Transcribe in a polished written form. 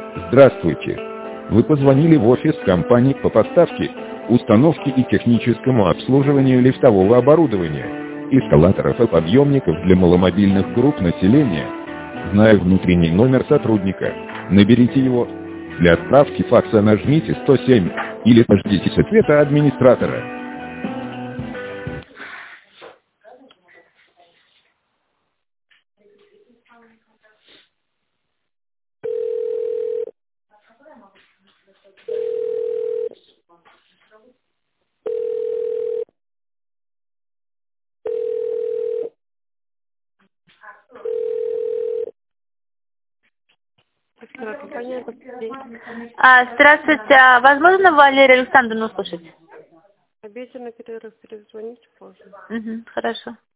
Здравствуйте. Вы позвонили в офис компании по поставке, установке и техническому обслуживанию лифтового оборудования, эскалаторов и подъемников для маломобильных групп населения. Зная внутренний номер сотрудника, наберите его. Для отправки факса нажмите 107 или дождитесь ответа администратора. Компания «Капиталист». Здравствуйте. Возможно Валерию Александровну услышать? Обещано перерыв, перезвоните позже. Хорошо.